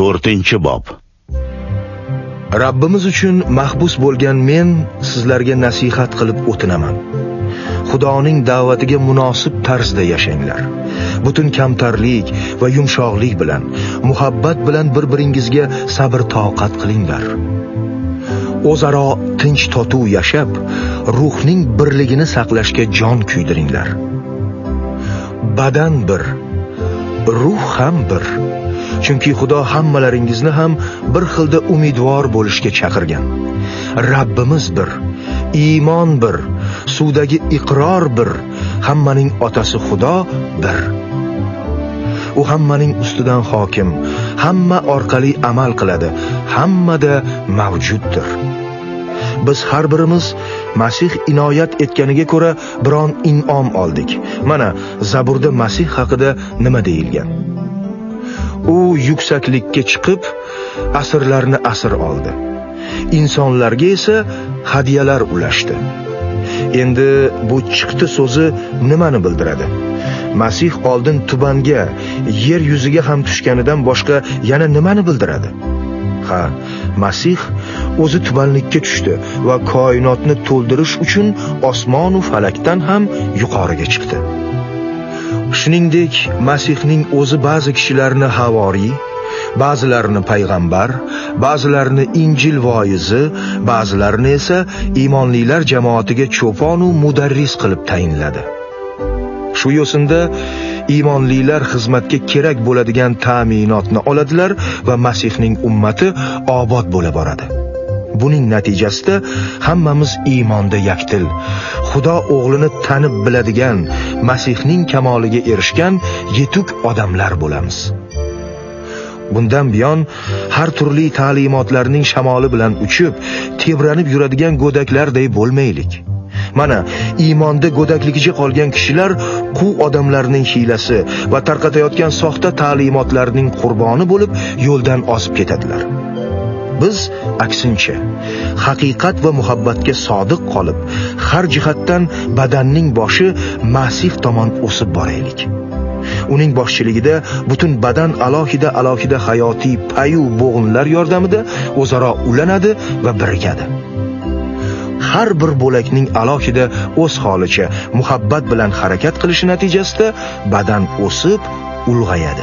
4-bob. Rabbimiz uchun mahbus bo'lgan men sizlarga nasihat qilib o'tinaman. Xudoning da'vatiga munosib tarzda yashanglar. Butun kamtarlik va yumshoqlik bilan, muhabbat bilan bir-biringizga sabr toqat qilinglar. O'zaro tinch totuv yashab, ruhning birligini saqlashga jon kuydiringlar. Badan bir, ruh ham bir. Chunki Xudo hammalaringizni ham bir xilda umidvor bo'lishga chaqirgan. Rabbimiz bir, iymon bir, suvdagi iqror bir, hammaning otasi Xudo bir. U hammaning ustidan hokim, hamma orqali amal qiladi, hammada mavjuddir. Biz har birimiz Masih inoyat etganiga ko'ra biron in'om oldik. Mana Zaburda Masih haqida nima deyilgan? U yuksaklikka chiqib, asrlarni asr oldi. Insonlarga esa hadiyalar ulashdi. Endi bu chiqdi so'zi nimani bildiradi? Masih oldin tubanga, yer yuziga ham tushganidan boshqa yana nimani bildiradi? Ha, Masih o'zi tubanlikka tushdi va koinotni to'ldirish uchun osmon va falakdan ham yuqoriga chiqdi. Shuningdek, Masihning o'zi ba'zi kishilarni havoriy, ba'zilarini payg'ambar, ba'zilarini Injil voizi, ba'zilarini esa iymonlilar jamoatiga cho'pon va mudarris qilib tayinladi. Shu yo'sinda iymonlilar xizmatga kerak bo'ladigan ta'minotni oladilar va Masihning ummati obod bo'la boradi. Buning natijasida hammamiz iymonda yakdil, Xudo o'g'lini tanib biladigan, Masihning kamoliga erishgan yetuk odamlar bo'lamiz. Bundan buyon har turli ta'limotlarning shamoli bilan uchib, tebranib yuradigan go'daklarday bo'lmaylik. Mana iymonda go'dakligicha qolgan kishilar quv odamlarning hiylasi va tarqatayotgan soxta ta'limotlarning qurboni bo'lib yo'ldan ozib ketadilar. Biz aksincha haqiqat va muhabbatga sodiq qolib, har jihatdan badanning boshi Masih tomon o'sib boraylik. Uning boshchiligida butun badan alohida hayotiy payu bo'g'inlar yordamida o'zaro ulanadi va birikadi. Har bir bo'lakning alohida o'z holicha muhabbat bilan harakat qilishi natijasida badan o'sib, ulg'ayadi.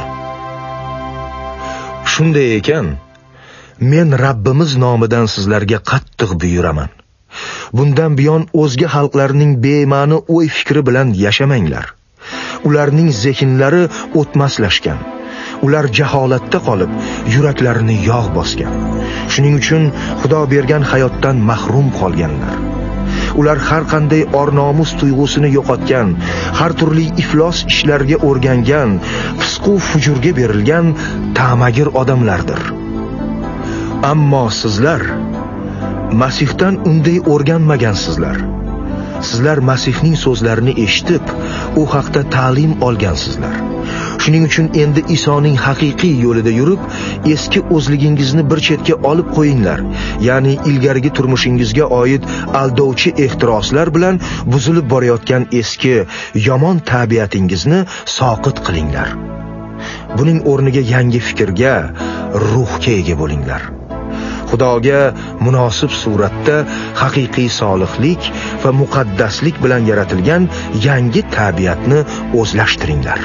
Shunday ekan, men Rabbimiz nomidan sizlarga qattiq buyuraman. Bundan buyon o'zga xalqlarning bema'ni o'y fikri bilan yashamanglar. Ularning zehnlari o'tmaslashgan. Ular jaholatda qolib, yuraklarini yog' bosgan. Shuning uchun Xudo bergan hayotdan mahrum qolganlar. Ular har qanday or-nomus tuyg'usini yo'qotgan, har turli iflos ishlarga o'rgangan, fisq va fujurga berilgan ta'magir odamlardir. Ammo sizlar Masihdan unday o'rganmagansizlar. Sizlar Masihning so'zlarini eshitib, u haqda ta'lim olgansizlar. Shuning uchun endi Isoning haqiqiy yo'lida yurib, eski o'zligingizni bir chetga olib qo'yinglar. Ya'ni ilgarigi turmushingizga oid aldovchi ehtiroslar bilan buzilib borayotgan eski yomon tabiatingizni soqit qilinglar. Buning o'rniga yangi fikrga, ruhga ega bo'linglar. Xudoga munosib suratda haqiqiy solihlik va muqaddaslik bilan yaratilgan yangi tabiatni o'zlashtiringlar.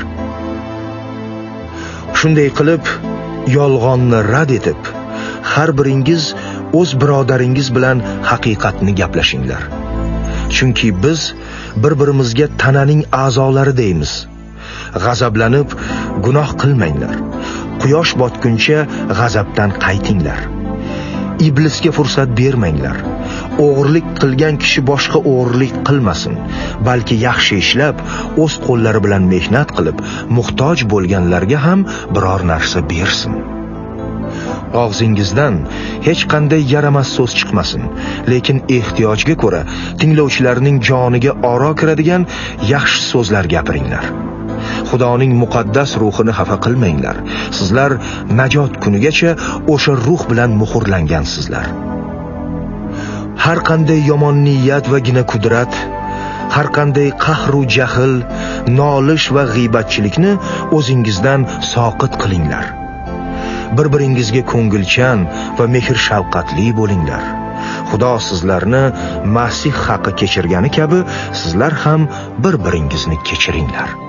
Shunday qilib, yolg'onni rad etib, har biringiz o'z birodaringiz bilan haqiqatni gaplashinglar. Chunki biz bir-birimizga tananing a'zolari deymiz. G'azablanib, gunoh qilmanglar. Quyosh botguncha g'azabdan qaytinglar. Iblisga fursat bermanglar. O'g'irlik qilgan kishi boshqa o'g'irlik qilmasin, balki yaxshi ishlab, o'z qo'llari bilan mehnat qilib, muhtoj bo'lganlarga ham biror narsa bersin. Og'zingizdan hech qanday yaramas so'z chiqmasin, lekin ehtiyojga ko'ra tinglovchilarning joniga oro kiradigan yaxshi so'zlar gapiringlar. Xudoning muqaddas ruhini xafa qilmanglar. Sizlar najot kunigacha o'sha ruh bilan muhrlangansizlar. Har qanday yomon niyat va gina qudrat, har qanday qahru jahl, nolish va g'iybatchilikni o'zingizdan soqit qilinglar. bir-biringizga ko'ngilchan va mehr-shafqatli bo'linglar. Xudo sizlarni Masih haqqi kechirgani kabi sizlar ham bir-biringizni kechiringlar.